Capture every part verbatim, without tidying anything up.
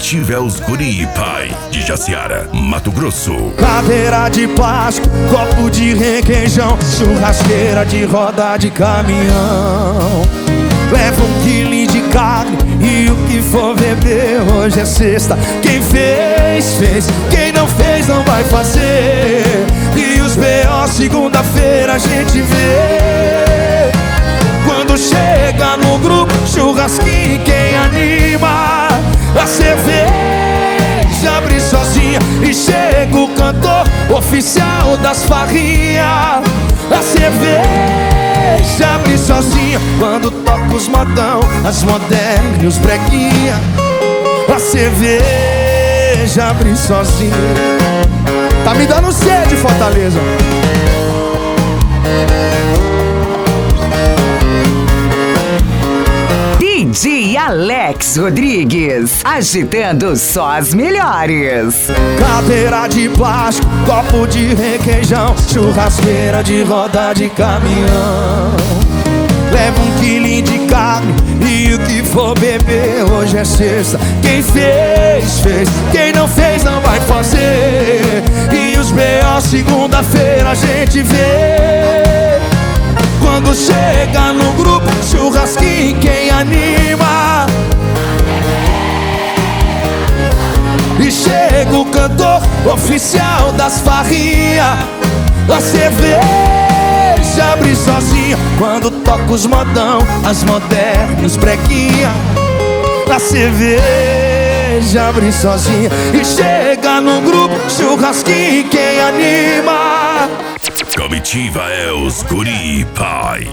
Comitiva é os guri, pai de Jaciara, Mato Grosso. Cadeira de plástico, copo de requeijão, churrasqueira de roda de caminhão. Leva um quilo de carne e o que for beber. Hoje é sexta, quem fez, fez. Quem não fez, não vai fazer. E os B O segunda-feira a gente vê. Quando chega no grupo, churrasquinho, quem anima? A cerveja abre sozinha e chega o cantor oficial das farrinhas. A cerveja abre sozinha quando toca os modão, as modernas e os brequinha. A cerveja abre sozinha. Tá me dando sede, Fortaleza. D J Alex Rodrigues, agitando só as melhores. Cadeira de plástico, copo de requeijão, churrasqueira de roda de caminhão. Leva um quilo de carne e o que for beber. Hoje é sexta, quem fez, fez. Quem não fez, não vai fazer. E os B O segunda-feira a gente vê. Quando chega no grupo, churrasquinho, quem anima? E chega o cantor oficial das farrinhas. A cerveja abre sozinha quando toca os modão, as modernas, brequinha. A cerveja abre sozinha e chega no grupo, churrasquinho, quem anima? Comitiva é os guri, pai.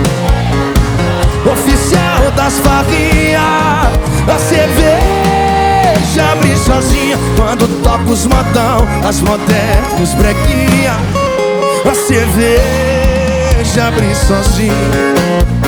Oficial das farrinhas. A cerveja abre sozinha quando toca os modão, as modernas, brequinha. A cerveja abre sozinha.